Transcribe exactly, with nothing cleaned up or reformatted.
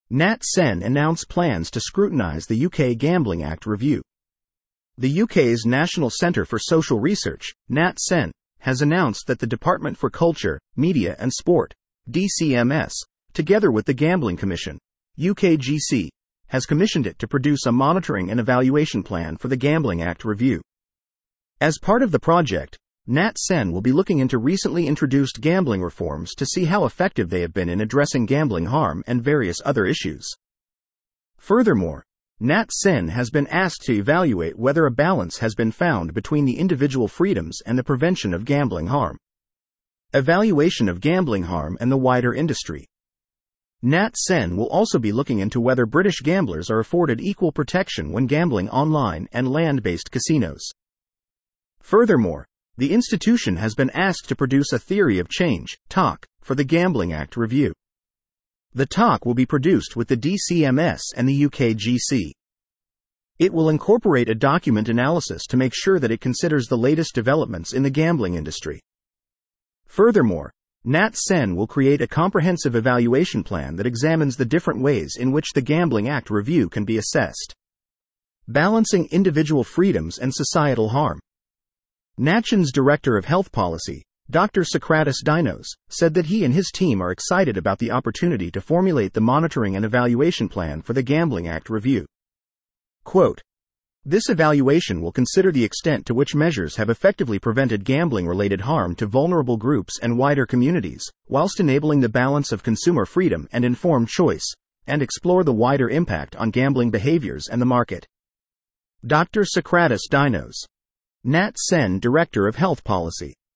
Nat Sen announced plans to scrutinise the U K Gambling Act review. The U K's National Centre for Social Research, Nat Sen, has announced that the Department for Culture, Media and Sport, D C M S, together with the Gambling Commission, U K G C, has commissioned it to produce a monitoring and evaluation plan for the Gambling Act review. As part of the project, Nat Sen will be looking into recently introduced gambling reforms to see how effective they have been in addressing gambling harm and various other issues. Furthermore, Nat Sen has been asked to evaluate whether a balance has been found between the individual freedoms and the prevention of gambling harm. Evaluation of gambling harm and the wider industry. Nat Sen will also be looking into whether British gamblers are afforded equal protection when gambling online and land-based casinos. Furthermore, the institution has been asked to produce a theory of change, T O C, for the Gambling Act review. The T O C will be produced with the D C M S and the U K G C. It will incorporate a document analysis to make sure that it considers the latest developments in the gambling industry. Furthermore, Nat Sen will create a comprehensive evaluation plan that examines the different ways in which the Gambling Act review can be assessed. Balancing individual freedoms and societal harm. NatCen's Director of Health Policy, Doctor Socrates Dinos, said that he and his team are excited about the opportunity to formulate the monitoring and evaluation plan for the Gambling Act review. Quote, "This evaluation will consider the extent to which measures have effectively prevented gambling-related harm to vulnerable groups and wider communities, whilst enabling the balance of consumer freedom and informed choice, and explore the wider impact on gambling behaviors and the market." Doctor Socrates Dinos, Nat Sen, Director of Health Policy.